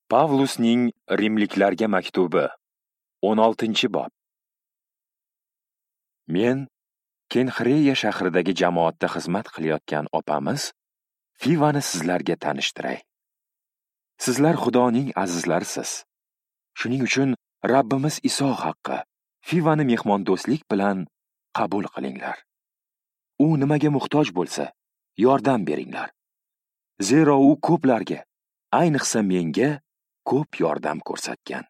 Pavlusning Rimliklarga maktubi 16-bob. Men Kenxreya shahridagi jamoatda xizmat qilayotgan opamiz Fivani sizlarga tanishtiray. Sizlar Xudoning azizlarisiz. Shuning uchun Rabbimiz Iso haqqi Fivani mehmondo'stlik bilan qabul qilinglar. U nimaga muhtoj bo'lsa, yordam beringlar. Zero u ko'plarga, ayniqsa menga ko'p yordam ko'rsatgan.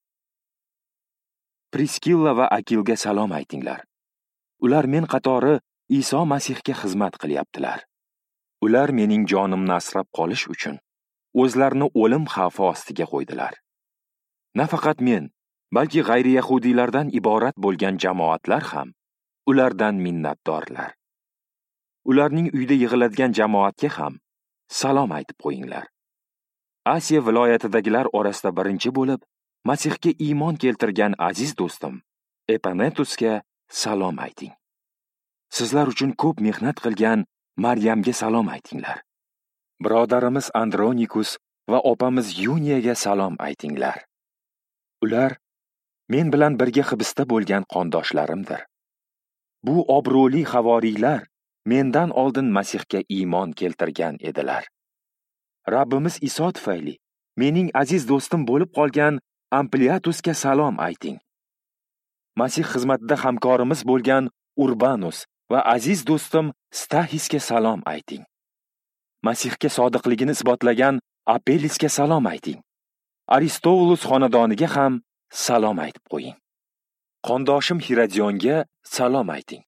Priskilla va Akilga salom aytinglar. Ular men qatori Iso Masihga xizmat qilyaptilar. Ular mening jonimni asrab qolish uchun o'zlarini o'lim xavfi ostiga qo'ydilar. Nafaqat men, balki g'ayri yahudiylardan iborat bo'lgan jamoatlar ham ulardan minnatdorlar. Ularning uyda yig'iladigan jamoatga ham salom aytib qo'yinglar. Asiya viloyatidagilar orasida birinchi bo'lib, Masihga iymon keltirgan aziz do'stim Epanetusga salom ayting. Sizlar uchun ko'p mehnat qilgan Maryamga salom aytinglar. Birodarimiz Andronikus va opamiz Yuniyaga salom aytinglar. Ular men bilan birga hibsda bo'lgan qondoshlarimdir. Bu obro'li havoriylar mendan oldin Masihga iymon keltirgan edilar. Rabbimiz Iso tufayli mening aziz do'stim bo'lib qolgan Ampliatusga salom ayting. Masih xizmatida hamkorimiz bo'lgan Urbanus va aziz do'stim Stahisga salom ayting. Masihga sodiqligini isbotlagan Apellisga salom ayting. Aristobulus xonadoniga ham salom aytib qo'ying. Qondoshim Hiradionga salom ayting.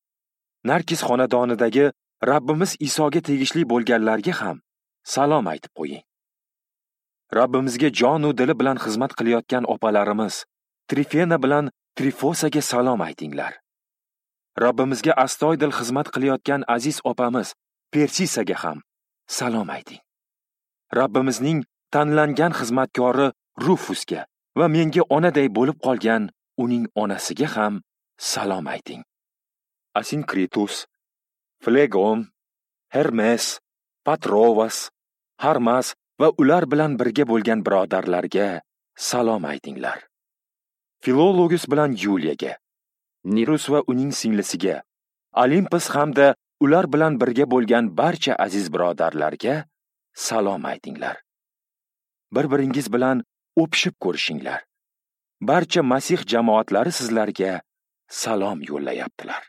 Narkis xonadonidagi Rabbimiz Isoga tegishli bo'lganlarga ham salom aytib qo'ying. Rabbimizga jon va dili bilan xizmat qilayotgan opalarimiz Trifena bilan Trifosaga salom aytinglar. Rabbimizga astoydil xizmat qilayotgan aziz opamiz Persisaga ham salom ayting. Rabbimizning tanlangan xizmatkori Rufusga va menga onaday bo'lib qolgan uning onasiga ham salom ayting. Asinkritus, Flegon, Hermes, Patrovas, Harmas va ular bilan birga bo'lgan birodarlarga salom aytinglar. Filologus bilan Yuliyaga, Nirus va uning singlisiga, Olimpos hamda ular bilan birga bo'lgan barcha aziz birodarlarga salom aytinglar. Bir-biringiz bilan o'pishib ko'rishinglar. Barcha Masih jamoatlari sizlarga salom yo'llayaptilar.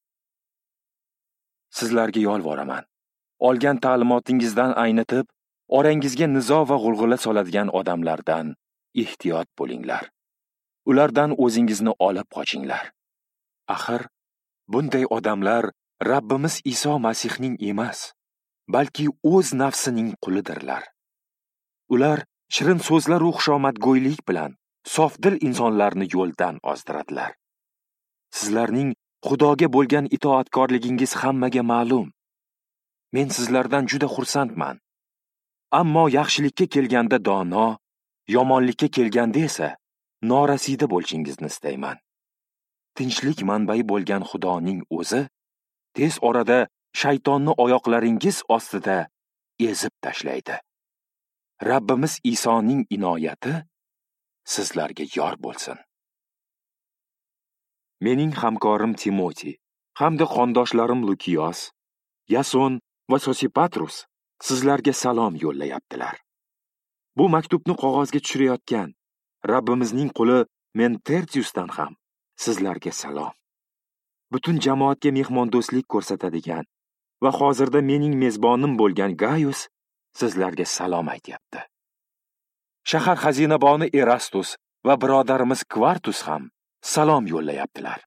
Sizlarga yolvoraman. Olgan ta'limotingizdan aynitib, orangizga nizo va g'ulg'ula soladigan odamlardan ehtiyot bo'linglar. Ulardan o'zingizni olib qochinglar. Axir bunday odamlar Rabbimiz Iso Masihning emas, balki o'z nafsining qulidirlar. Ular shirin so'zlar va xushomadgo'ylik bilan sofdil insonlarni yo'ldan ozdiradilar. Sizlarning Xudoga bo'lgan itoatkorligingiz hammaga ma'lum. Men sizlardan juda xursandman. Ammo yaxshilikka kelganda dono, yomonlikka kelganda esa norasida bo'lishingizni istayman. Tinchlik manbai bo'lgan Xudoning o'zi tez orada shaytonni oyoqlaringiz ostida ezib tashlaydi. Rabbimiz Isoning inoyati sizlarga yor bo'lsin. Mening hamkorim Timoti hamda qondoshlarim Lukiyos, Yason va Sosipatrus sizlarga salom yo'llayaptilar. Bu maktubni qog'ozga tushirayotgan Rabbimizning quli men Tertiusdan ham sizlarga salom. Butun jamoatga mehmondo'stlik ko'rsatadigan va hozirda mening mezbonim bo'lgan Gaius sizlarga salom aytyapti. Shahar xazinaboni Erastus va birodarimiz Kvartus ham salom yo'llayaptilar.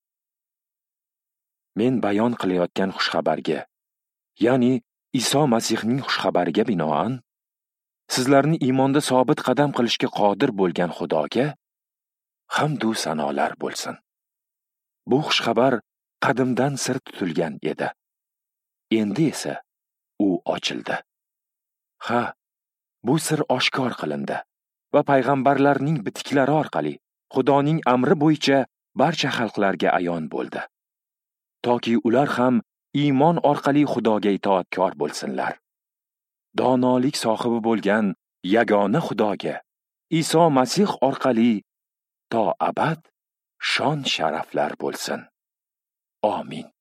Men bayon qilayotgan xushxabarga, ya'ni Iso Masihning xushxabariga binoan sizlarni iymonda sobit qadam qilishga qodir bo'lgan Xudoga hamd va sanolar bo'lsin. Bu xushxabar qadimdan sir tutilgan edi. Endi esa u ochildi. Ha, bu sir oshkor qilindi va payg'ambarlarning bitiklari orqali Xudoning amri bo'yicha barcha xalqlarga ayon bo'ldi. Toki ular ham iymon orqali Xudoga itoatkor bo'lsinlar. Donolik sohibi bo'lgan yagona Xudoga Iso Masih orqali to abad shon sharaflar bo'lsin. Amin.